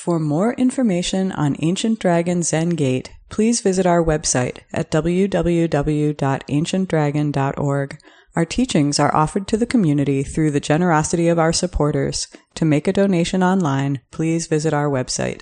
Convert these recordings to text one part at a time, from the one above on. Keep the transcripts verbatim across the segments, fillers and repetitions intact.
For more information on Ancient Dragon Zen Gate, please visit our website at w w w dot ancient dragon dot org. Our teachings are offered to the community through the generosity of our supporters. To make a donation online, please visit our website.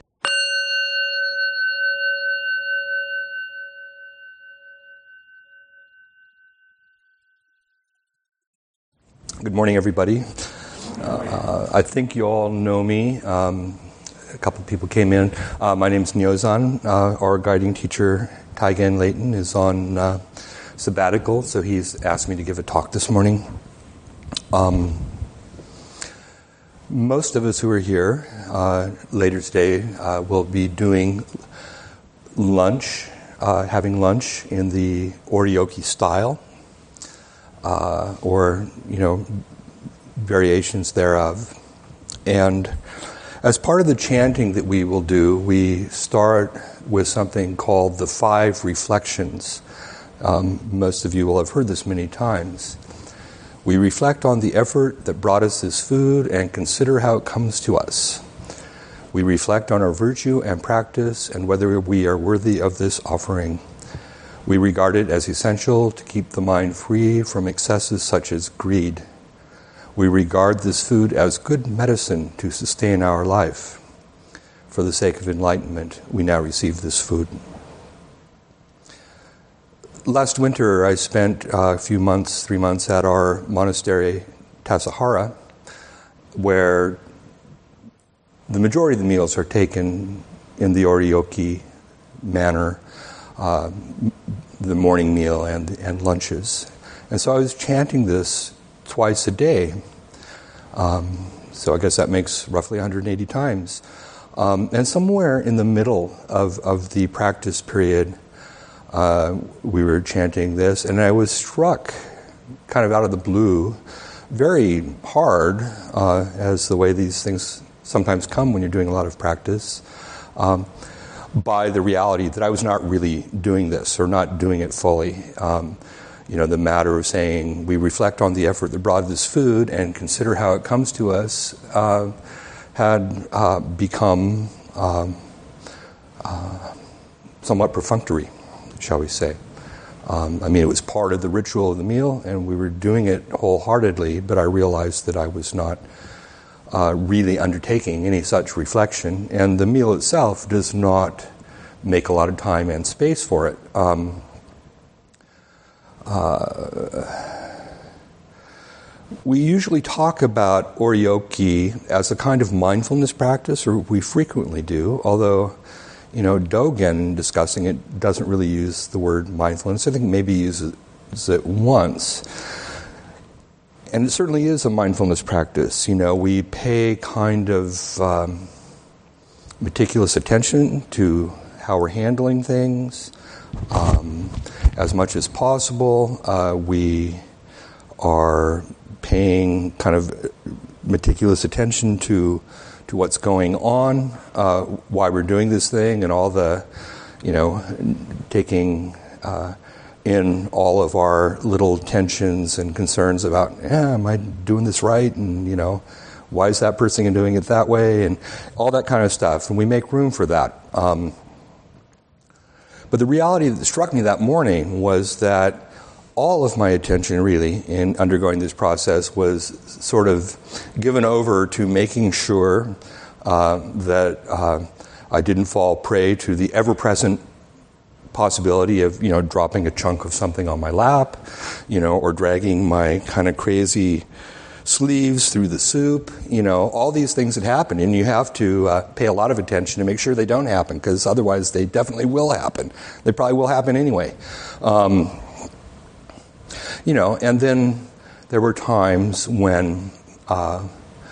Good morning, everybody. Uh, I think you all know me. Um, a couple of people came in. Uh, my name is Nyozan. Uh, our guiding teacher, Taigen Layton, is on uh, sabbatical, so he's asked me to give a talk this morning. Um, most of us who are here uh, later today uh, will be doing lunch, uh, having lunch in the Oryoki style, uh, or, you know, variations thereof. And as part of the chanting that we will do, we start with something called the five reflections. Um, most of you will have heard this many times. We reflect on the effort that brought us this food and consider how it comes to us. We reflect on our virtue and practice and whether we are worthy of this offering. We regard it as essential to keep the mind free from excesses such as greed. We regard this food as good medicine to sustain our life. For the sake of enlightenment, we now receive this food. Last winter, I spent uh, a few months, three months at our monastery, Tassajara, where the majority of the meals are taken in the Oryoki manner, uh, the morning meal and, and lunches. And so I was chanting this twice a day. Um, so I guess that makes roughly one hundred eighty times. Um, and somewhere in the middle of, of the practice period, uh, we were chanting this, and I was struck kind of out of the blue, very hard, uh, as the way these things sometimes come when you're doing a lot of practice, um, by the reality that I was not really doing this or not doing it fully. Um, You know, the matter of saying we reflect on the effort that brought this food and consider how it comes to us uh, had uh, become uh, uh, somewhat perfunctory, shall we say. Um, I mean, it was part of the ritual of the meal, and we were doing it wholeheartedly, but I realized that I was not uh, really undertaking any such reflection, and the meal itself does not make a lot of time and space for it. Um, Uh, we usually talk about Oryoki as a kind of mindfulness practice, or we frequently do, although, you know, Dogen, discussing it, doesn't really use the word mindfulness. I think maybe he uses it once. And it certainly is a mindfulness practice. You know, we pay kind of um, meticulous attention to how we're handling things. Um, as much as possible, uh, we are paying kind of meticulous attention to to what's going on, uh, why we're doing this thing, and all the, you know, taking uh, in all of our little tensions and concerns about, yeah, am I doing this right? And, you know, why is that person doing it that way? And all that kind of stuff. And we make room for that. Um, But the reality that struck me that morning was that all of my attention, really, in undergoing this process was sort of given over to making sure uh, that uh, I didn't fall prey to the ever-present possibility of, you know, dropping a chunk of something on my lap, you know, or dragging my kind of crazy sleeves through the soup, you know, all these things that happen, and you have to uh, pay a lot of attention to make sure they don't happen, because otherwise they definitely will happen. They probably will happen anyway. Um, you know, and then there were times when uh,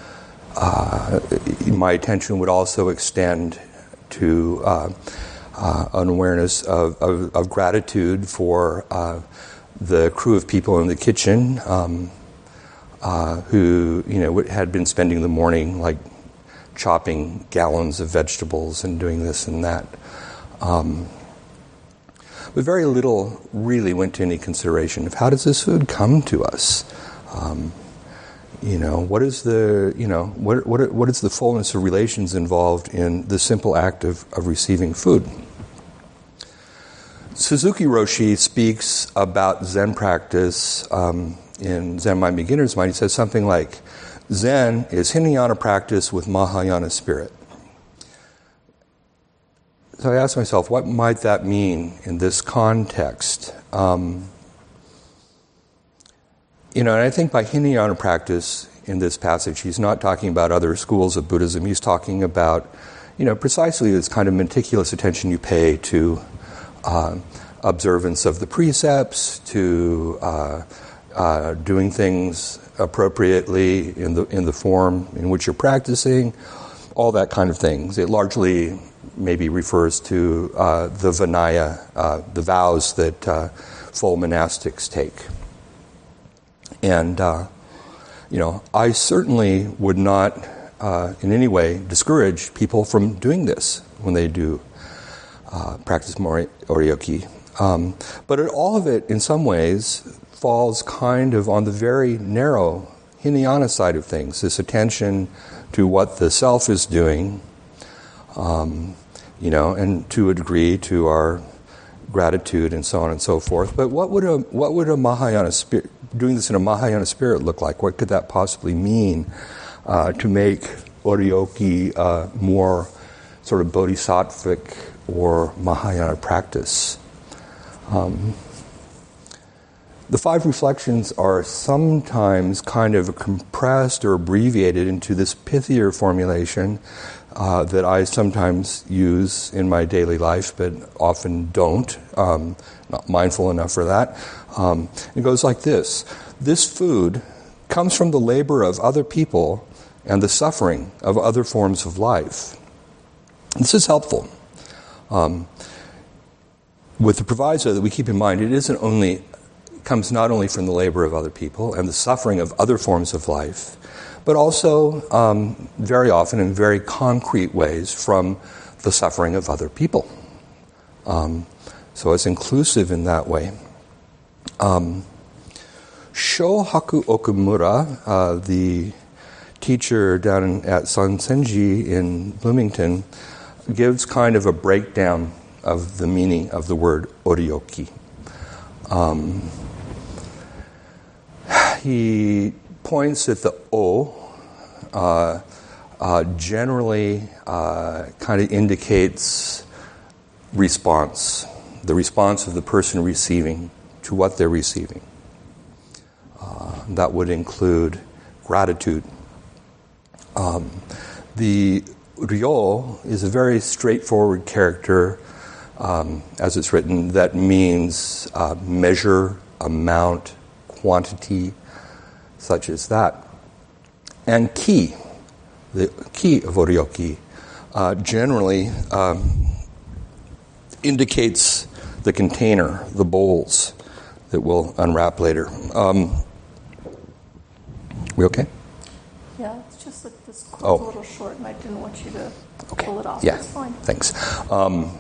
uh, my attention would also extend to uh, uh, an awareness of, of, of gratitude for uh, the crew of people in the kitchen, um, Uh, who, you know, had been spending the morning like chopping gallons of vegetables and doing this and that. Um, but very little really went to any consideration of how does this food come to us. Um, You know, what is the, you know, what what what is the fullness of relations involved in the simple act of, of receiving food? Suzuki Roshi speaks about Zen practice um, in Zen Mind Beginner's Mind. He says something like, Zen is Hinayana practice with Mahayana spirit. So I asked myself, what might that mean in this context? Um, you know, and I think by Hinayana practice in this passage, he's not talking about other schools of Buddhism. He's talking about, you know, precisely this kind of meticulous attention you pay to uh, observance of the precepts, to uh, uh, doing things appropriately in the in the form in which you're practicing, all that kind of things. It largely maybe refers to uh, the Vinaya, uh, the vows that uh, full monastics take. And, uh, you know, I certainly would not uh, in any way discourage people from doing this when they do uh, practice mori- oryoki. Um, but it, all of it, in some ways, falls kind of on the very narrow Hinayana side of things, this attention to what the self is doing, um, you know, and to a degree to our gratitude and so on and so forth. But what would a what would a Mahayana spirit, doing this in a Mahayana spirit look like? What could that possibly mean uh, to make oryoki uh, more sort of bodhisattvic or Mahayana practice? Um, the five reflections are sometimes kind of compressed or abbreviated into this pithier formulation uh, that I sometimes use in my daily life, but often don't. Um, not mindful enough for that. Um, it goes like this. This food comes from the labor of other people and the suffering of other forms of life. This is helpful. Um, with the proviso that we keep in mind, it isn't only comes not only from the labor of other people and the suffering of other forms of life, but also um, very often in very concrete ways from the suffering of other people. Um, so it's inclusive in that way. Um, Shohaku Okumura, uh, the teacher down in, at Sansenji in Bloomington, gives kind of a breakdown of the meaning of the word oryoki. Um, he points at the O, uh, uh, generally uh, kind of indicates response, the response of the person receiving to what they're receiving. Uh, that would include gratitude. Um, the ryo is a very straightforward character, um, as it's written, that means uh, measure, amount, quantity, such as that. And ki, the ki of oryoki, uh, generally um, indicates the container, the bowls that we'll unwrap later. Um, we okay? Yeah, it's just that this quote's oh. a little short, and I didn't want you to okay. pull it off. Yeah, That's fine. Thanks. Um,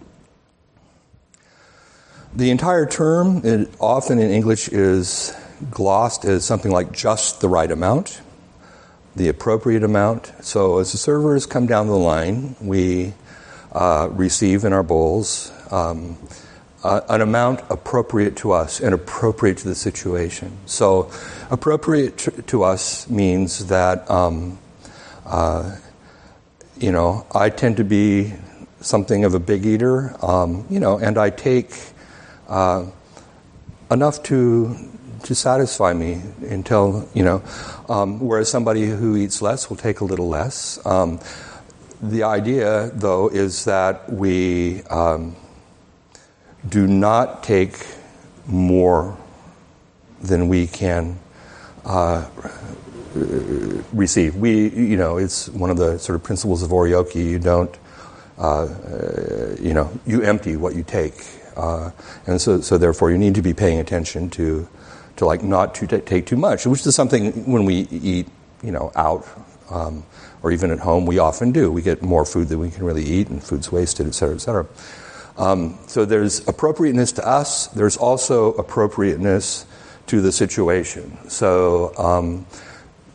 the entire term, it often in English, is glossed as something like just the right amount, the appropriate amount. So as the servers come down the line, we uh, receive in our bowls um, uh, an amount appropriate to us and appropriate to the situation. So appropriate to, to us means that, um, uh, you know, I tend to be something of a big eater, um, you know, and I take uh, enough to to satisfy me until, you know, um, whereas somebody who eats less will take a little less. Um, the idea, though, is that we um, do not take more than we can uh, receive. We, you know, it's one of the sort of principles of oryoki. You don't, uh, you know, you empty what you take. Uh, and so, so therefore you need to be paying attention to to like not to t- take too much, which is something when we eat, you know, out um, or even at home, we often do. We get more food than we can really eat, and food's wasted, et cetera, et cetera. Um, so there's appropriateness to us. There's also appropriateness to the situation. So um,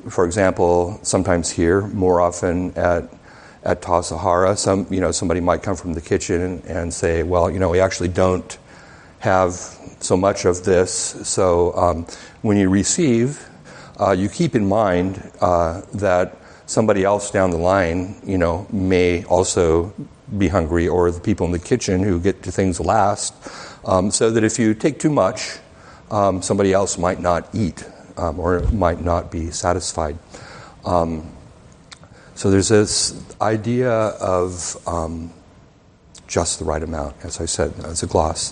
for example, sometimes here, more often at at Tassajara, some you know somebody might come from the kitchen and say, well, you know, we actually don't have so much of this. So um, when you receive, uh, you keep in mind uh, that somebody else down the line, you know, may also be hungry, or the people in the kitchen who get to things last. Um, so that if you take too much, um, somebody else might not eat um, or might not be satisfied. Um, so there's this idea of um, just the right amount, as I said, as a gloss.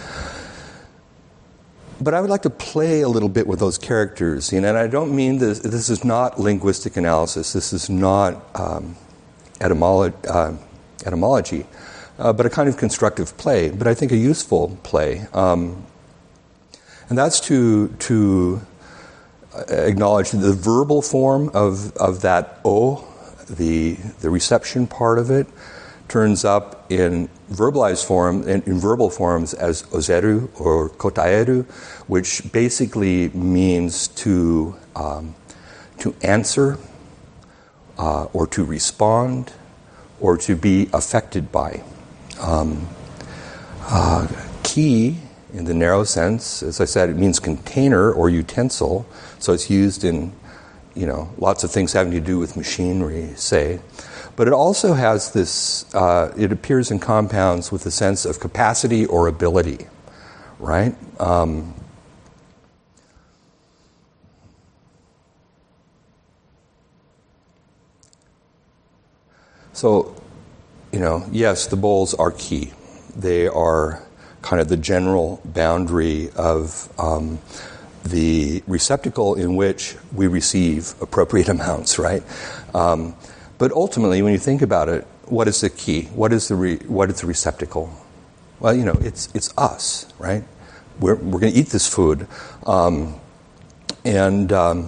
But I would like to play a little bit with those characters, you know, and I don't mean this. This is not linguistic analysis. This is not um, etymolo- uh, etymology, uh, but a kind of constructive play. But I think a useful play, um, and that's to to acknowledge the verbal form of of that o, the the reception part of it, turns up in verbalized form, in, in verbal forms as ozeru or kotaeru, which basically means to um, to answer uh, or to respond or to be affected by. Um, uh, ki, in the narrow sense, as I said, it means container or utensil, so it's used in, you know, lots of things having to do with machinery, say. But it also has this, uh, it appears in compounds with a sense of capacity or ability, right? Um, so, you know, yes, the bowls are key. They are kind of the general boundary of um, the receptacle in which we receive appropriate amounts, right? Um, But ultimately, when you think about it, what is the key? What is the re, what is the receptacle? Well, you know, it's it's us, right? We're we're going to eat this food, um, and um,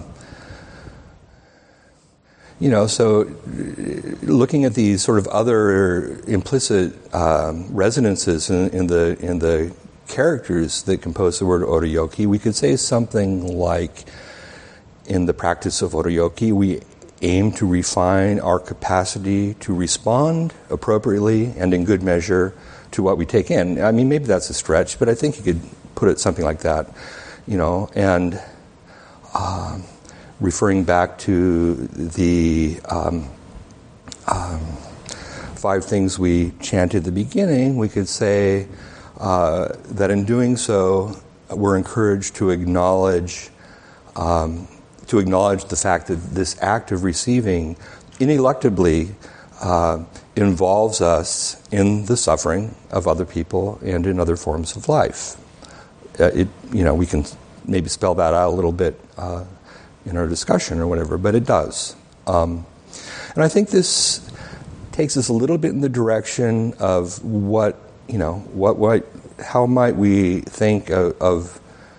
you know, so looking at these sort of other implicit um, resonances in, in the in the characters that compose the word Oroyoki, we could say something like, in the practice of Oroyoki, we aim to refine our capacity to respond appropriately and in good measure to what we take in. I mean, maybe that's a stretch, but I think you could put it something like that, you know, and uh, referring back to the um, um, five things we chanted at the beginning, we could say uh, that in doing so, we're encouraged to acknowledge um, to acknowledge the fact that this act of receiving ineluctably uh, involves us in the suffering of other people and in other forms of life. Uh, it, you know, we can maybe spell that out a little bit uh, in our discussion or whatever, but it does. Um, and I think this takes us a little bit in the direction of what, you know, what, what, how might we think of, of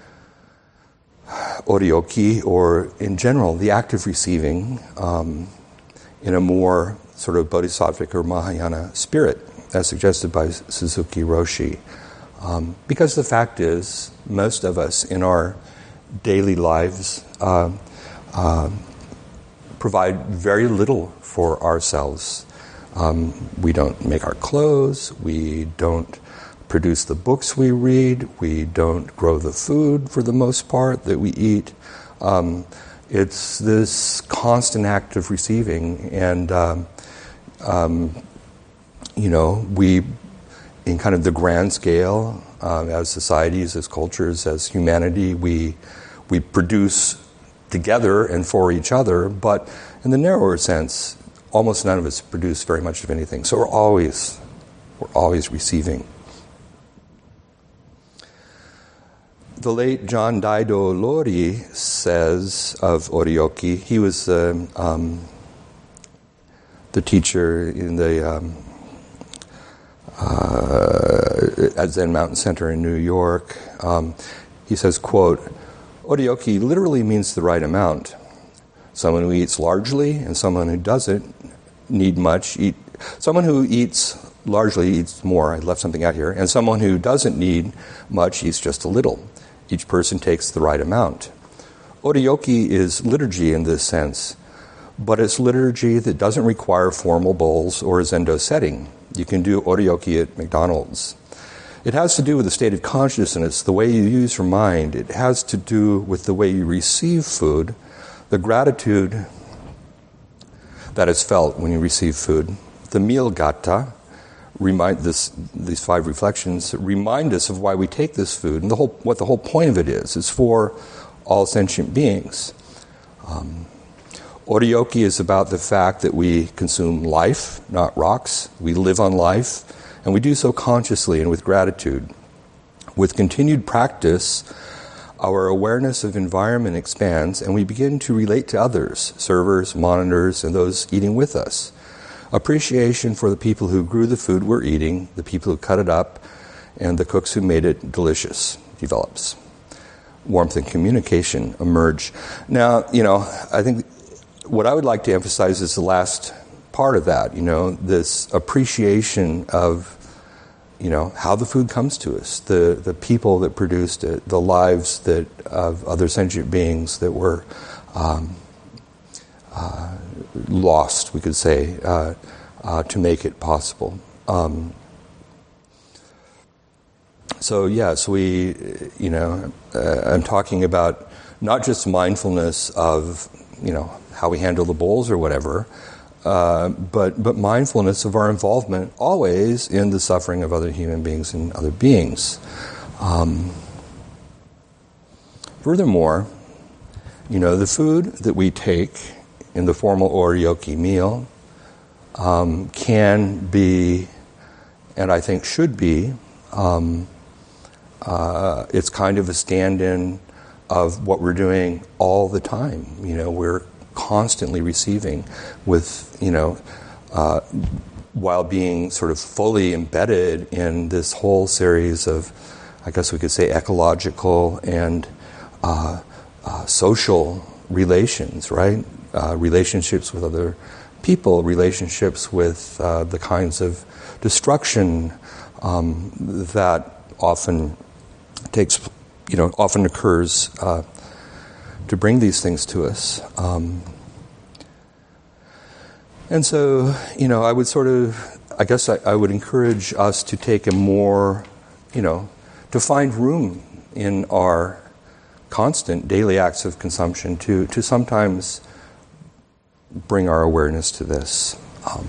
Oroyoki, or in general, the act of receiving um, in a more sort of bodhisattvic or Mahayana spirit, as suggested by Suzuki Roshi. Um, because the fact is, most of us in our daily lives uh, uh, provide very little for ourselves. Um, we don't make our clothes, we don't produce the books we read, we don't grow the food for the most part that we eat. Um, it's this constant act of receiving, and um, um, you know, we, in kind of the grand scale, uh, as societies, as cultures, as humanity, we we produce together and for each other, but in the narrower sense, almost none of us produce very much of anything. So we're always we're always receiving. The late John Daido Lori says of Oroyoki, he was um, um, the teacher in the um, uh, at Zen Mountain Center in New York. Um, he says, quote, Oroyoki literally means the right amount. Someone who eats largely and someone who doesn't need much eat. Someone who eats largely eats more. I left something out here. And someone who doesn't need much eats just a little. Each person takes the right amount. Oryoki is liturgy in this sense, but it's liturgy that doesn't require formal bowls or a zendo setting. You can do oryoki at McDonald's. It has to do with the state of consciousness, the way you use your mind. It has to do with the way you receive food, the gratitude that is felt when you receive food. The meal gata, remind this, these five reflections remind us of why we take this food and the whole, what the whole point of it is. It's for all sentient beings. Um, Oryoki is about the fact that we consume life, not rocks. We live on life, and we do so consciously and with gratitude. With continued practice, our awareness of environment expands, and we begin to relate to others, servers, monitors, and those eating with us. Appreciation for the people who grew the food we're eating, the people who cut it up, and the cooks who made it delicious develops. Warmth and communication emerge. Now, you know, I think what I would like to emphasize is the last part of that, you know, this appreciation of, you know, how the food comes to us, the, the people that produced it, the lives that of other sentient beings that were um, uh, lost, we could say, uh, uh, to make it possible. Um, so, yes, we, you know, uh, I'm talking about not just mindfulness of, you know, how we handle the bowls or whatever, uh, but but mindfulness of our involvement always in the suffering of other human beings and other beings. Um, furthermore, you know, the food that we take in the formal oryoki meal um, can be, and I think should be, um, uh, it's kind of a stand-in of what we're doing all the time. You know, we're constantly receiving with, you know, uh, while being sort of fully embedded in this whole series of, I guess we could say, ecological and uh, uh, social relations, right? Uh, relationships with other people, relationships with uh, the kinds of destruction um, that often takes, you know, often occurs uh, to bring these things to us. Um, and so, you know, I would sort of, I guess I, I would encourage us to take a more, you know, to find room in our constant daily acts of consumption to, to sometimes bring our awareness to this. Um,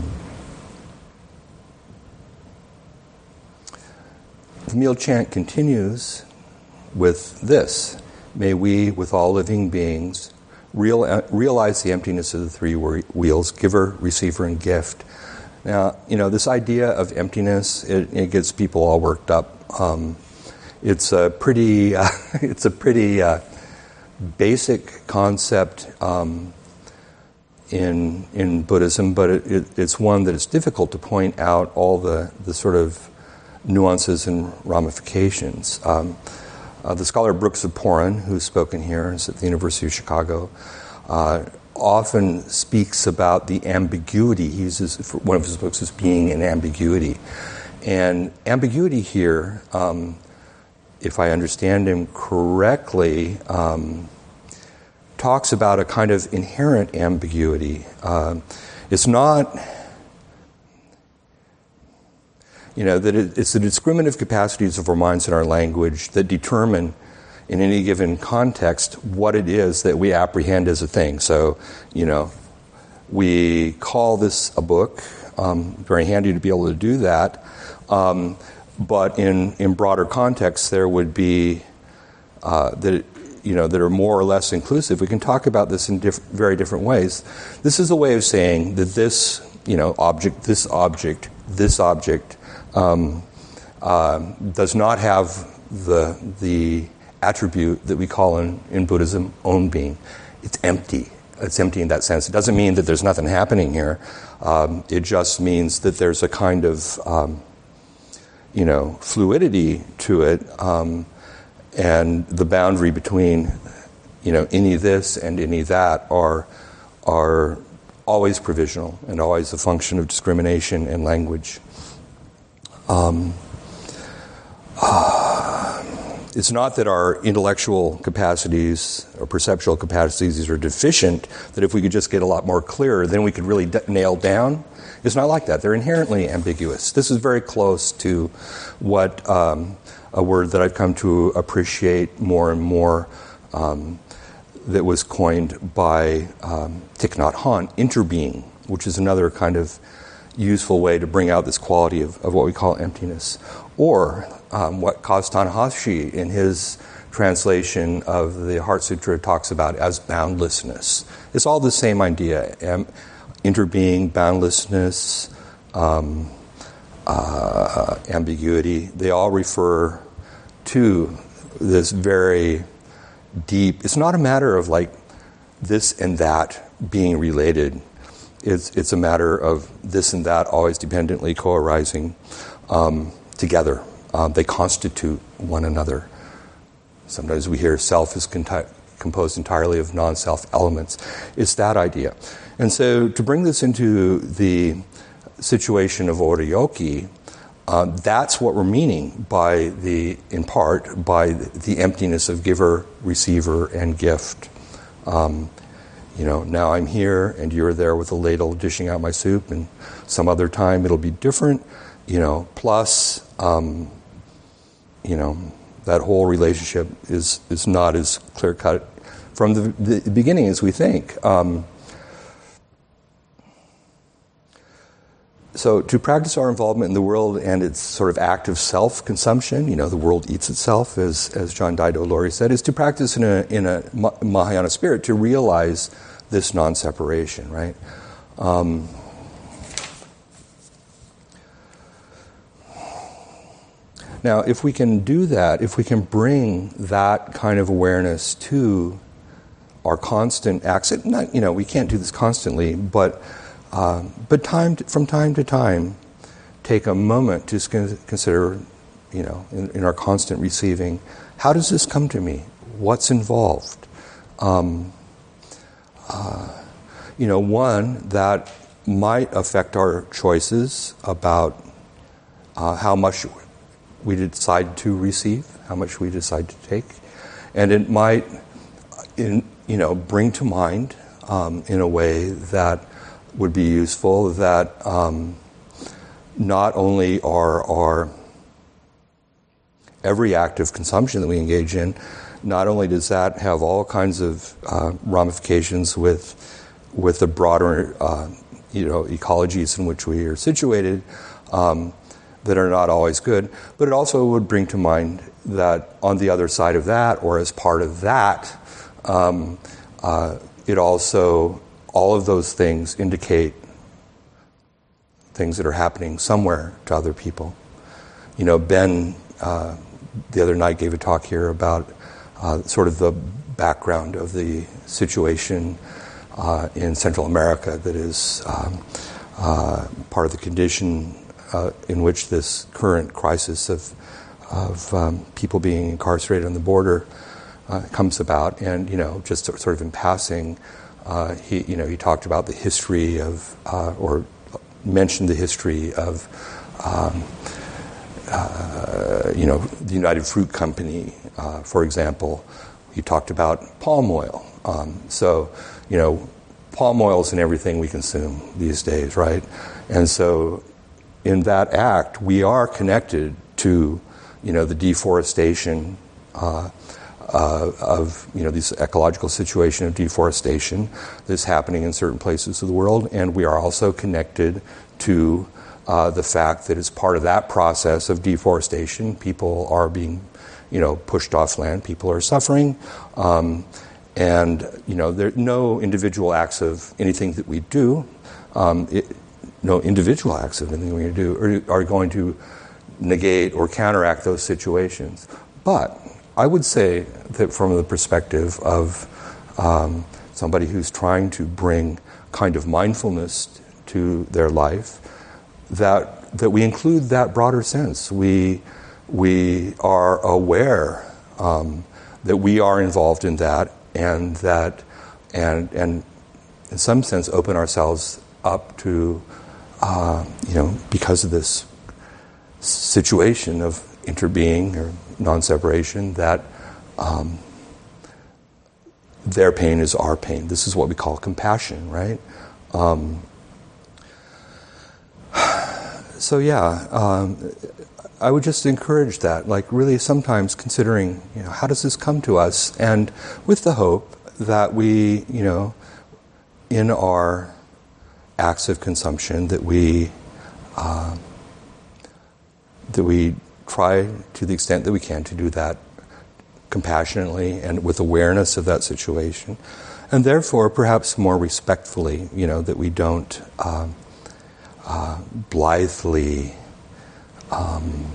the meal chant continues with this: may we, with all living beings, real, realize the emptiness of the three wheels, giver, receiver, and gift. Now, you know, this idea of emptiness, it, it gets people all worked up. Um, it's a pretty, uh, it's a pretty uh, basic concept um, in in Buddhism, but it, it, it's one that is difficult to point out all the, the sort of nuances and ramifications. Um, Uh, the scholar Brooks of Porin, who's spoken here, is at the University of Chicago, uh, often speaks about the ambiguity. He uses for one of his books as being an ambiguity. And ambiguity here, um, if I understand him correctly, um, talks about a kind of inherent ambiguity. Uh, it's not... You know, that it, it's the discriminative capacities of our minds and our language that determine, in any given context, what it is that we apprehend as a thing. So, you know, we call this a book. Um, very handy to be able to do that. Um, but in, in broader context, there would be uh, that, you know, that are more or less inclusive. We can talk about this in diff- very different ways. This is a way of saying that this, you know, object, this object, this object, Um, uh, does not have the the attribute that we call in, in Buddhism own being. It's empty. It's empty in that sense. It doesn't mean that there's nothing happening here. Um, it just means that there's a kind of um, you know fluidity to it, um, and the boundary between you know any this and any that are are always provisional and always a function of discrimination and language. Um, uh, it's not that our intellectual capacities or perceptual capacities are deficient, that if we could just get a lot more clear, then we could really d- nail down. It's not like that. They're inherently ambiguous. This is very close to what um, a word that I've come to appreciate more and more um, that was coined by um, Thich Nhat Hanh, interbeing, which is another kind of useful way to bring out this quality of, of what we call emptiness. Or um, what Kaz Tanahashi, in his translation of the Heart Sutra, talks about as boundlessness. It's all the same idea. Am, interbeing, boundlessness, um, uh, ambiguity, they all refer to this very deep, it's not a matter of like this and that being related. It's, it's a matter of this and that always dependently co-arising um, together. Um, they constitute one another. Sometimes we hear self is conti- composed entirely of non-self elements. It's that idea. And so to bring this into the situation of Oryoki, uh, that's what we're meaning by the, in part, by the emptiness of giver, receiver, and gift. Um, you know, now I'm here and you're there with a ladle dishing out my soup, and some other time it'll be different, you know, plus, um, you know, that whole relationship is, is not as clear-cut from the, the beginning as we think. Um, so to practice our involvement in the world and its sort of active self-consumption, you know, the world eats itself, as as John Daido Loori said, is to practice in a in a Mahayana spirit to realize this non-separation, right? Um, now, if we can do that, if we can bring that kind of awareness to our constant acts, not, you know, we can't do this constantly, but uh, but time to, from time to time, take a moment to consider, you know, in, in our constant receiving, how does this come to me? What's involved? Um, uh, you know, one, that might affect our choices about uh, how much we decide to receive, how much we decide to take. And it might, in, you know, bring to mind um, in a way that would be useful that um, not only are our every act of consumption that we engage in, not only does that have all kinds of uh, ramifications with with the broader uh, you know ecologies in which we are situated um, that are not always good, but it also would bring to mind that on the other side of that, or as part of that, um, uh, it also, all of those things indicate things that are happening somewhere to other people. You know, Ben uh, the other night gave a talk here about uh, sort of the background of the situation uh, in Central America that is um, uh, part of the condition uh, in which this current crisis of of um, people being incarcerated on the border uh, comes about. And, you know, just sort of in passing, uh, he, you know, he talked about the history of, uh, or mentioned the history of, um, uh, you know, the United Fruit Company, uh, for example. He talked about palm oil. Um, so, you know, palm oil is in everything we consume these days, right? And so in that act, we are connected to, you know, the deforestation uh, uh, of, you know, this ecological situation of deforestation that's happening in certain places of the world. And we are also connected to uh, the fact that as part of that process of deforestation, people are being, you know, pushed off land, people are suffering. Um, and, you know, there are no individual acts of anything that we do, um, it, no individual acts of anything we do are, are going to negate or counteract those situations. But I would say that from the perspective of um, somebody who's trying to bring kind of mindfulness to their life, that that we include that broader sense. We we are aware um, that we are involved in that, and that and and in some sense open ourselves up to uh, you know because of this situation of interbeing or non-separation, that um, their pain is our pain. This is what we call compassion, right? Um, so yeah, um, I would just encourage that, like really sometimes considering, you know, how does this come to us? And with the hope that we, you know, in our acts of consumption, that we uh, that we try to the extent that we can to do that compassionately and with awareness of that situation, and therefore perhaps more respectfully, you know, that we don't uh, uh, blithely. Um,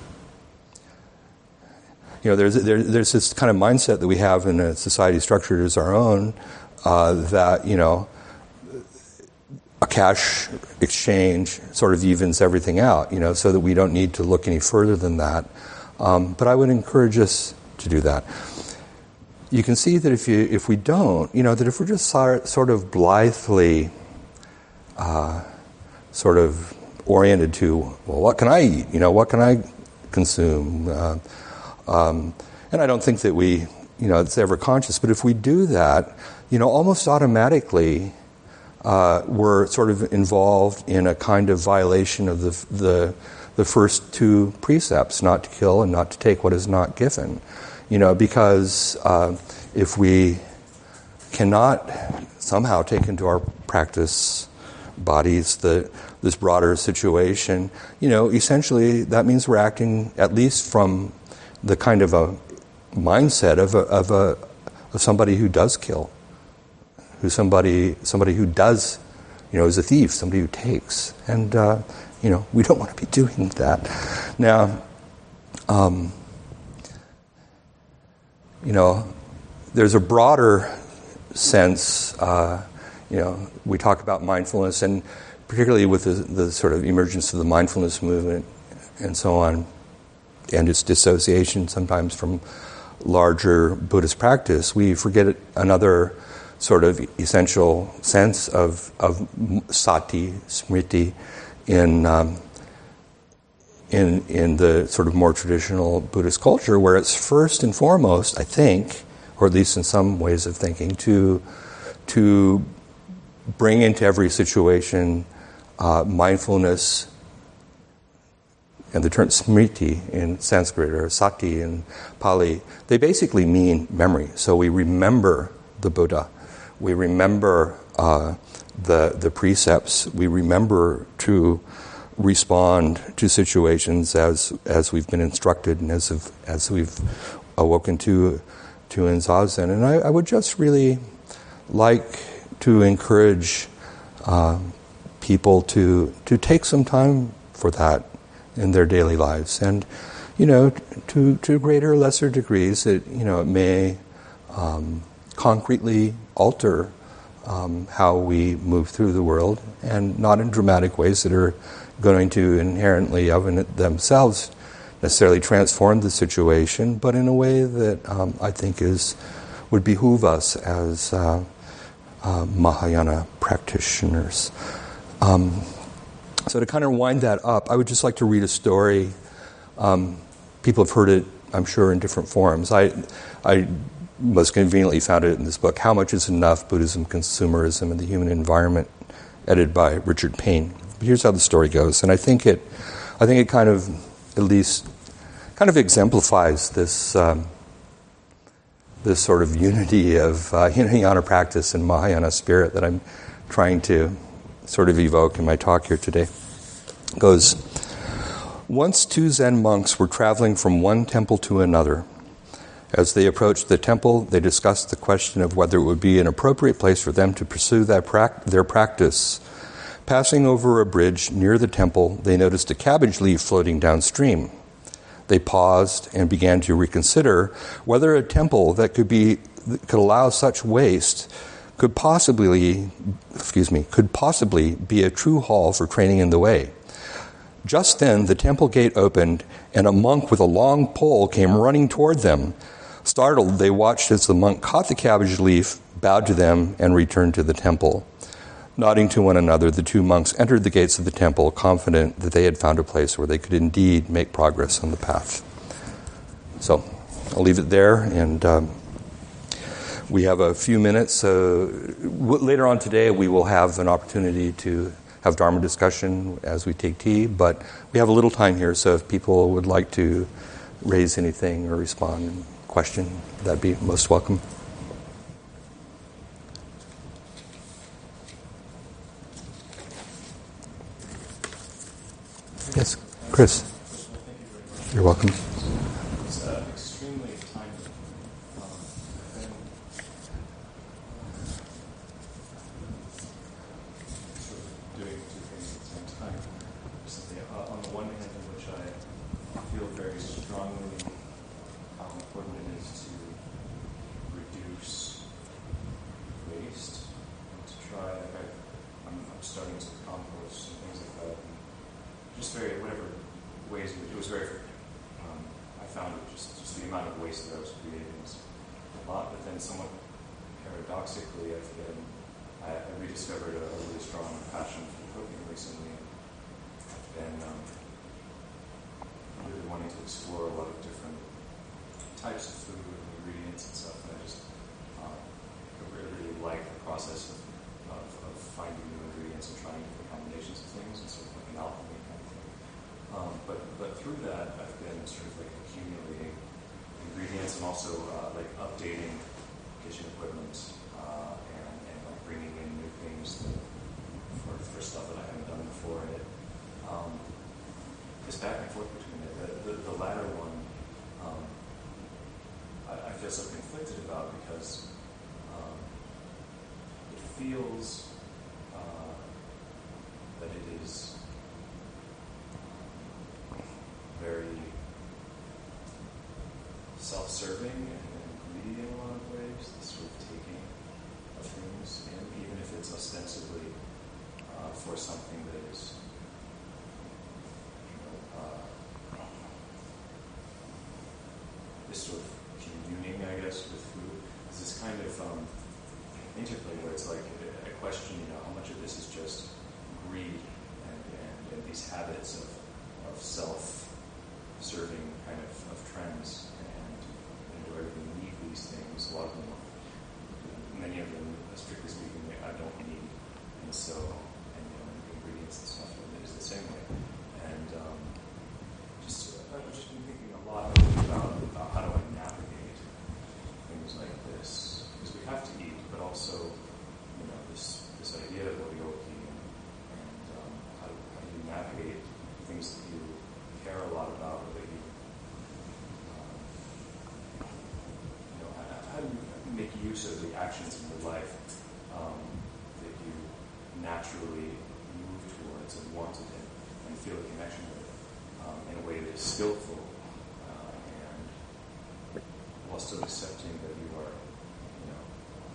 you know, there's there, there's this kind of mindset that we have in a society structured as our own uh, that, you know, a cash exchange sort of evens everything out, you know, so that we don't need to look any further than that. Um, but I would encourage us to do that. You can see that if you if we don't, you know, that if we're just sort of blithely uh, sort of oriented to, well, what can I eat? You know, what can I consume? Uh, um, and I don't think that we, you know, it's ever conscious. But if we do that, you know, almost automatically uh, we're sort of involved in a kind of violation of the the the first two precepts: not to kill and not to take what is not given. You know, because uh, if we cannot somehow take into our practice bodies the this broader situation, you know, essentially that means we're acting at least from the kind of a mindset of a, of a of somebody who does kill, who somebody somebody who does, you know, is a thief, somebody who takes, and uh, you know, we don't want to be doing that. Now, um, you know, there's a broader sense. Uh, you know, we talk about mindfulness, and particularly with the, the sort of emergence of the mindfulness movement and so on, and its dissociation sometimes from larger Buddhist practice, we forget another sort of essential sense of, of sati, smriti, in um, in in the sort of more traditional Buddhist culture, where it's first and foremost, I think, or at least in some ways of thinking, to to bring into every situation uh, mindfulness, and the term smriti in Sanskrit or sati in Pali, they basically mean memory. So we remember the Buddha, we remember uh, the the precepts, we remember to respond to situations as as we've been instructed and as of, as we've awoken to to in Zazen. And I, I would just really like to encourage uh, people to to take some time for that in their daily lives, and you know, to to greater or lesser degrees, it you know it may um, concretely alter um, how we move through the world, and not in dramatic ways that are going to inherently of it themselves necessarily transform the situation, but in a way that um, I think is would behoove us as uh, uh, Mahayana practitioners. Um, so to kind of wind that up, I would just like to read a story. Um, people have heard it, I'm sure, in different forms. I, I most conveniently found it in this book, How Much Is Enough? Buddhism, Consumerism, and the Human Environment, edited by Richard Payne. But here's how the story goes, and I think it, I think it kind of, at least, kind of exemplifies this um, this sort of unity of uh, Hinayana practice and Mahayana spirit that I'm trying to sort of evoke in my talk here today. It goes, once two Zen monks were traveling from one temple to another. As they approached the temple, they discussed the question of whether it would be an appropriate place for them to pursue that pra- their practice. Passing over a bridge near the temple, they noticed a cabbage leaf floating downstream. They paused and began to reconsider whether a temple that could be that could allow such waste could possibly, excuse me, could possibly be a true hall for training in the way. Just then, the temple gate opened, and a monk with a long pole came running toward them. Startled, they watched as the monk caught the cabbage leaf, bowed to them, and returned to the temple. Nodding to one another, the two monks entered the gates of the temple, confident that they had found a place where they could indeed make progress on the path. So, I'll leave it there, and um, we have a few minutes. Uh, w- later on today, we will have an opportunity to have Dharma discussion as we take tea, but we have a little time here, so if people would like to raise anything or respond, question, that'd be most welcome. Yes, Chris. You're welcome. It's uh, extremely timely. Um, I've been sort of doing two things at the same time recently. Uh, on the one hand, in which I feel very strongly how important it is to reduce waste and to try. Like I, I'm, I'm starting to compost and things like that. And just very whatever ways it was very. Um, I found it just, just the amount of waste that I was creating was a lot, but then somewhat paradoxically, I've been I, I rediscovered a, a really strong passion for cooking recently. I've been um, really wanting to explore a lot of different types of food and ingredients and stuff, and I just um, I really, really like the process of, of, of finding new ingredients and trying different combinations of things, and sort of like an alchemy kind of thing. Um, but but through that, I've been sort of like accumulating ingredients and also uh, like updating kitchen equipment uh, and, and like bringing in new things that, for for stuff that I haven't done before. And it um, it's back and forth between it. The, the, the latter one, um, I, I feel so conflicted about because um, it feels uh, that it is very self-serving and greedy in a lot of ways, the sort of taking of things in, even if it's ostensibly uh, for something that is, you know, uh, this sort of communing, I guess, with food. There's this kind of um, interplay where it's like a, a question, you know, how much of this is just greed and, and, and these habits of, of self serving kind of, of trends, and, and do I really need these things? A lot of them, many of them, strictly speaking, I don't need, and so, and you know, ingredients and stuff, it is the same way. And um, just, I've just been thinking a lot about, about how do I navigate things like this, because we have to eat, but also, you know, this this idea of oryoki, and, and um, how, do, how do you navigate things that you care a lot about, or that you, um, you know, how, how do you make use of the actions in your life um, that you naturally move towards and want to do, and feel a connection with um, in a way that is skillful uh, and while still accepting that you are, you know,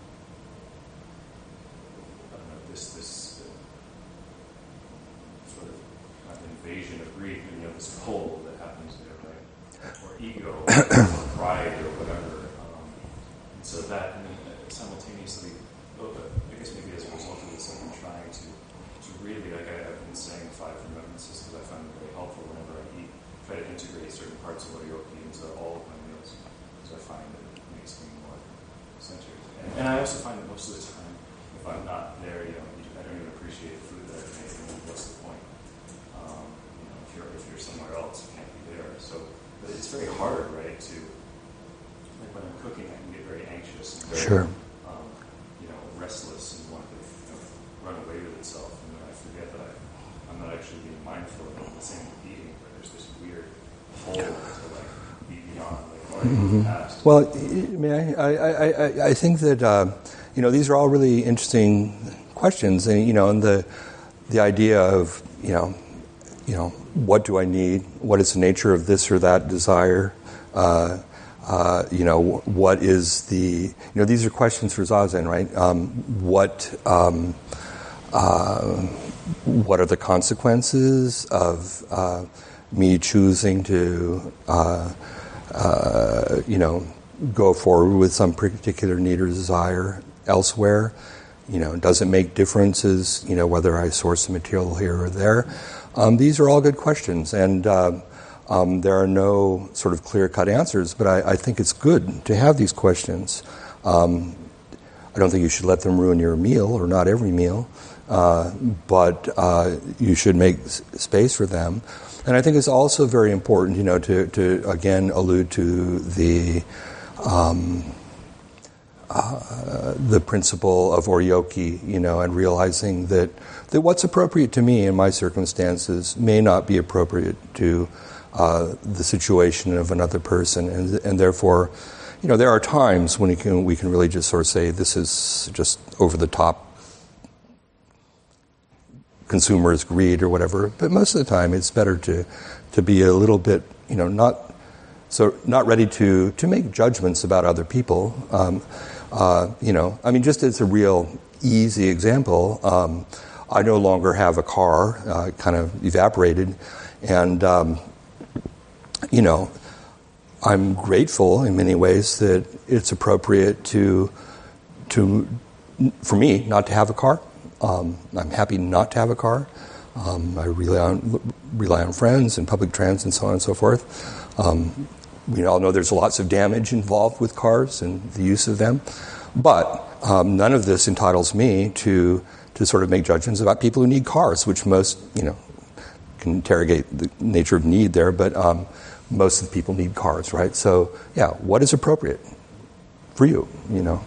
I don't know, this this uh, sort of kind of invasion of greed, you know, this pull that happens there, right? Or ego, or pride, or whatever. Um, and so that, and then simultaneously, oh, I guess maybe as a result of this, I've been trying to, to really, like I, I've been saying five remembrance systems, I find them very helpful whenever I eat. Try to integrate certain parts of oryoki into all of my meals, because I find that it makes me more centered. And, and I also find that most of the time, if I'm not there, you know, I don't even appreciate the food that I've made. I mean, what's the point? Um, you know, if you're if you're somewhere else, you can't be there. So, but it's very hard, right? To like when I'm cooking, I can get very anxious and very, Sure. um, you know, restless and want to you know, run away with itself, and then I forget that I, I'm not actually being mindful of it. The same with eating, where there's this weird pull to like be beyond like already mm-hmm. past. Well, may I, I, I, I think that uh, you know, these are all really interesting questions, and you know, and the the idea of you know, you know, what do I need? What is the nature of this or that desire? Uh, uh, you know, what is the you know, these are questions for Zazen, right? Um, what um, uh, what are the consequences of uh, me choosing to uh, uh, you know, go forward with some particular need or desire elsewhere? You know, does it make differences, you know, whether I source the material here or there? Um, these are all good questions, and uh, um, there are no sort of clear-cut answers, but I, I think it's good to have these questions. Um, I don't think you should let them ruin your meal, or not every meal, uh, but uh, you should make s- space for them. And I think it's also very important, you know, to, to again allude to the um, uh, the principle of oryoki, you know, and realizing that, that what's appropriate to me in my circumstances may not be appropriate to uh, the situation of another person, and and therefore, you know, there are times when we can we can really just sort of say this is just over the top consumerist greed or whatever. But most of the time, it's better to to be a little bit, you know, not so not ready to to make judgments about other people. Um, uh, you know, I mean, just as a real easy example, um, I no longer have a car. Uh, kind of evaporated, and um, you know. I'm grateful in many ways that it's appropriate to, to, for me, not to have a car. Um, I'm happy not to have a car. Um, I rely on rely on friends and public transit and so on and so forth. Um, we all know there's lots of damage involved with cars and the use of them, but um, none of this entitles me to to sort of make judgments about people who need cars, which most, you know, can interrogate the nature of need there, but. Um, Most of the people need cars, right? So, yeah, what is appropriate for you, you know?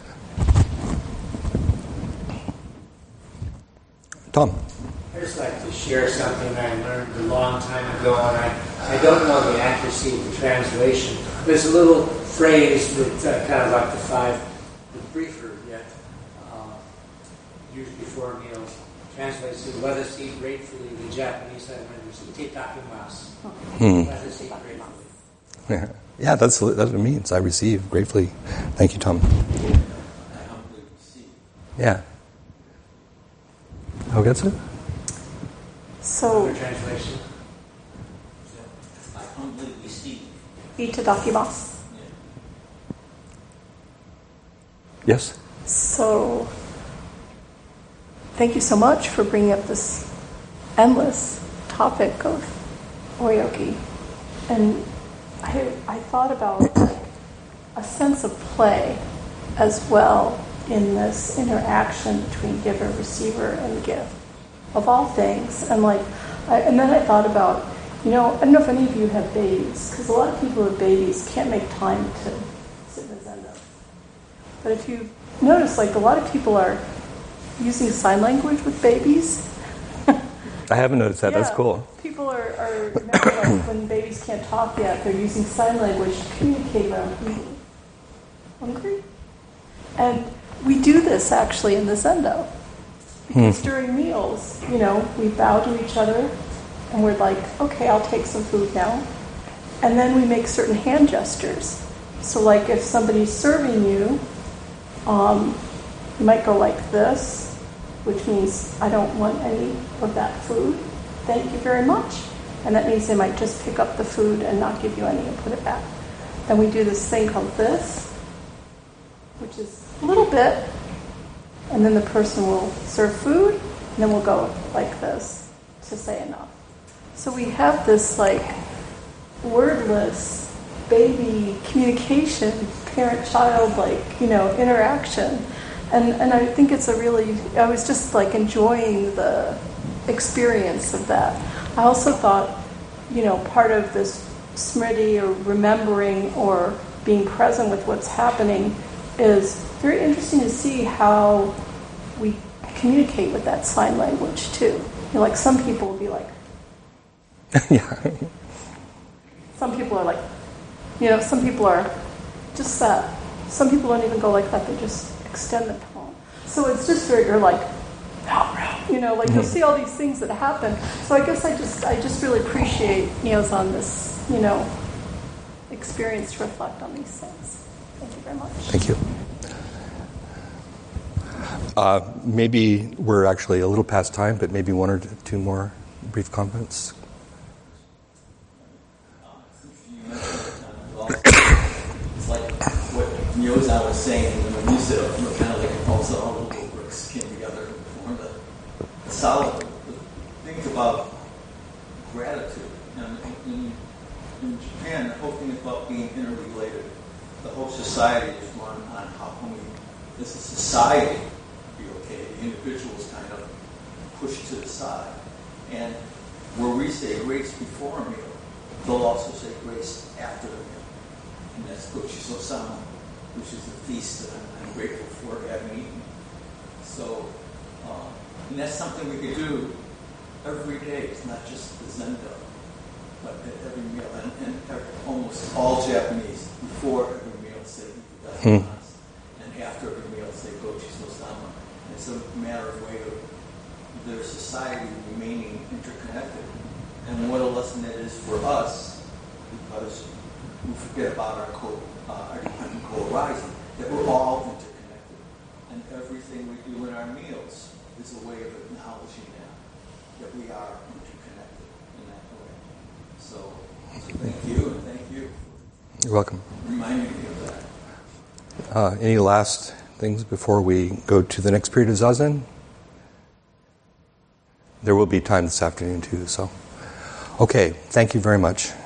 Tom? I'd just like to share something I learned a long time ago, and I, I don't know the accuracy of the translation. There's a little phrase that uh, kind of like the five, the briefer yet, uh, used before meals, translates to let us eat gratefully. The Japanese language is itadakimasu. Hmm. Let us eat gratefully. Yeah, yeah, that's, that's what it means. I receive gratefully. Thank you, Tom. I humbly receive. Yeah. Oh, that's it? So, Another translation. I humbly receive. itadakimasu. Yes? So, thank you so much for bringing up this endless topic of oryoki. And I, I thought about like, a sense of play as well in this interaction between giver, receiver, and gift of all things. And like, I, and then I thought about, you know, I don't know if any of you have babies, because a lot of people with babies can't make time to sit in a zendo. But if you notice, like a lot of people are using sign language with babies. I haven't noticed that. Yeah, That's cool. People are, are now, like, when babies can't talk yet, they're using sign language to communicate around eating. Hungry? And we do this actually in the Zendo. Because hmm. during meals, you know, we bow to each other and we're like, okay, I'll take some food now. And then we make certain hand gestures. So like if somebody's serving you, um, you might go like this, which means I don't want any of that food. Thank you very much. And that means they might just pick up the food and not give you any and put it back. Then we do this thing called this, which is a little bit, and then the person will serve food, and then we'll go like this to say enough. So we have this like wordless baby communication, parent-child like, you know, interaction. And and I think it's a really, I was just like enjoying the experience of that. I also thought, you know, part of this smriti or remembering or being present with what's happening is very interesting to see how we communicate with that sign language too. You know, like some people will be like, yeah. Some people are like, you know, some people are just that. Some people don't even go like that. They just extend the palm. So it's just very, you're like, you know, like you'll see all these things that happen. So I guess I just, I just really appreciate Neo's on this, you know, experience to reflect on these things. Thank you very much. Thank you. Uh, maybe we're actually a little past time, but maybe one or two more brief comments. It's like what Myoza was saying, when you said, kind of like also all the books. And in, in Japan, the whole thing is about being interrelated. The whole society is run on how can we, as a society, be okay. The individual is kind of pushed to the side. And where we say grace before a meal, they'll also say grace after the meal. And that's Gochiso Sama, which is the feast that I'm, I'm grateful for having eaten. So, uh, and that's something we could do every day. It's not just the Zendo, but at every meal. And, and every, almost all Japanese, before every meal, say Ikadakimasu. Hmm. And after every meal, say Gochiso Sama. It's a matter of way of their society remaining interconnected. And what a lesson that is for us, because we forget about our co, uh, our dependent co-arising, that we're all interconnected. And everything we do in our meals is a way of acknowledging that, that we are interconnected in that way. So, so thank you, and thank you for You're welcome. reminding me of that. Uh, any last things before we go to the next period of Zazen? There will be time this afternoon too, so. Okay, thank you very much.